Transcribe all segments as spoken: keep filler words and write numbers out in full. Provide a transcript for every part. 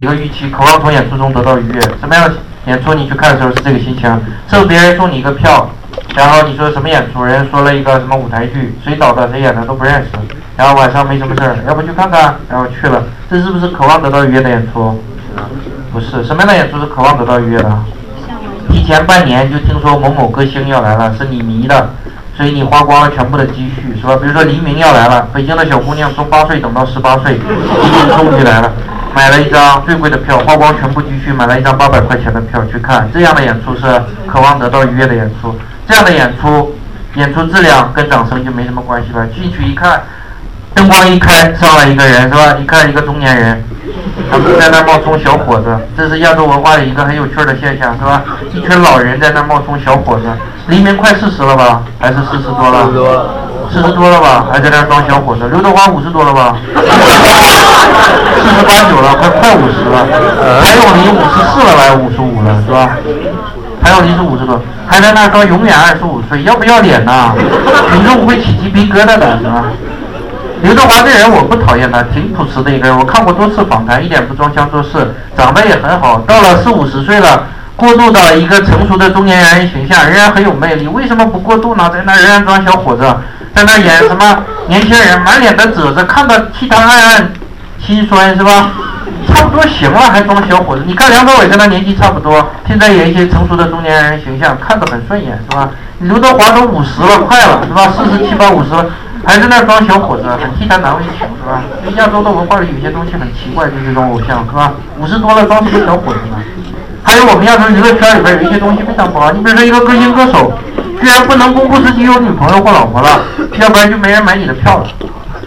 一个预期，渴望从演出中得到愉悦。什么样的演出你去看的时候是这个心情？是不是别人送你一个票，然后你说什么演出，人说了一个什么舞台剧，谁导的谁演的都不认识，然后晚上没什么事儿，要不去看看，然后去了，这是不是渴望得到愉悦的演出？不是。什么样的演出是渴望得到愉悦的？提前半年就听说某某歌星要来了，是你迷的，所以你花光了全部的积蓄，是吧？比如说黎明要来了，北京的小姑娘从八岁等到十八岁，黎明终于来了，买了一张最贵的票，花光全部积蓄买了一张八百块钱的票去看，这样的演出是渴望得到愉悦的演出。这样的演出，演出质量跟掌声就没什么关系了。进去一看，灯光一开，上来一个人，是吧？一看一个中年人，他们在那冒充小伙子，这是亚洲文化的一个很有趣的现象，是吧？一群老人在那冒充小伙子。黎明快四十了吧？还是四十多了？四十多了吧？还在那装小伙子。刘德华五十多了吧？四十八九了，快快五十了。谭咏麟五十四了，来五十五了，是吧？谭咏麟是五十多，还在那说永远二十五岁，要不要脸呐？群众会起鸡皮疙瘩的，是吧？刘德华这人我不讨厌他，挺朴实的一个人，我看过多次访谈，一点不装腔作势，长得也很好，到了四五十岁了，过渡到一个成熟的中年人形象，仍然很有魅力。为什么不过渡呢？在那仍然装小伙子，在那演什么年轻人，满脸的褶子，看到替他暗暗心酸，是吧？差不多行了，还装小伙子。你看梁朝伟跟他年纪差不多，现在演一些成熟的中年人形象，看得很顺眼，是吧？刘德华都五十了，快了，是吧？四十七八五十了，还在那装小伙子，很替他难为情，是吧？因为亚洲的文化里有些东西很奇怪，就是这种偶像，是吧？五十多了装什么小伙子呢？还有我们亚洲娱乐圈里边有一些东西非常不好，你比如说一个歌星歌手，居然不能公布自己有女朋友或老婆了，要不然就没人买你的票了。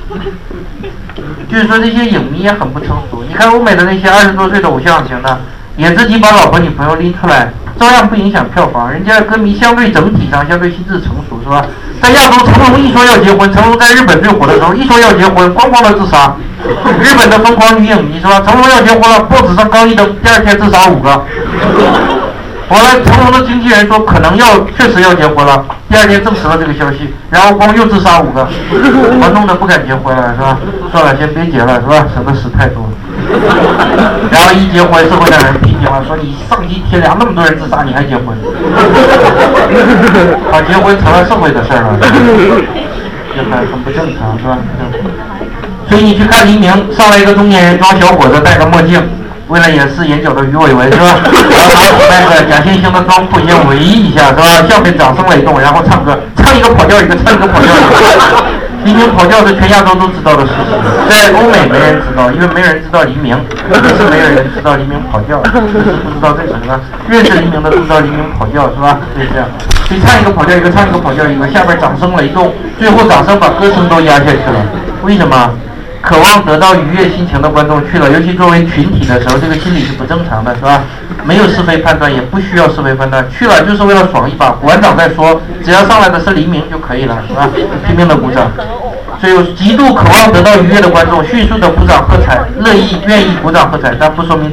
就是说这些影迷也很不成熟。你看欧美的那些二十多岁的偶像型的，也自己把老婆女朋友拎出来，照样不影响票房。人家歌迷相对整体上相对心智成熟，是吧？在亚洲，成龙一说要结婚，成龙在日本最火的时候，一说要结婚，咣咣的自杀。日本的疯狂女影迷，是吧？成龙要结婚了，报纸上刚一登，第二天自杀五个。后来成龙的经纪人说可能要确实要结婚了，第二天证实了这个消息，然后光又自杀五个，我弄得不敢结婚了，是吧？算了，先别结了，是吧？省得死太多。然后一结婚，社会上人批评了，说你上级贴粮那么多人自杀，你还结婚？啊，结婚成了社会的事儿了，这还很不正常，是吧？所以你去看黎明，上来一个中年人装小伙子，戴个墨镜。为了掩饰眼角的鱼尾纹，是吧？然后拿那个假惺惺的装铺先围一下，是吧？下面掌声雷动，然后唱歌，唱一个跑调一个，唱一个跑调一个。黎明跑调是全亚洲都知道的事情，在欧美没人知道，因为没人知道黎明，也是没有人知道黎明跑调，就是不知道这个，是吧？认识黎明的都知道黎明跑调，是吧？就是这样。所以唱一个跑调一个，唱一个跑调一个，下边掌声雷动，最后掌声把歌声都压下去了。为什么？渴望得到愉悦心情的观众去了，尤其作为群体的时候，这个心理是不正常的，是吧？没有是非判断，也不需要是非判断，去了就是为了爽一把。馆长在说，只要上来的是黎明就可以了，是吧？拼命的鼓掌。所以极度渴望得到愉悦的观众，迅速的鼓掌喝彩，乐意愿意鼓掌喝彩，但不说明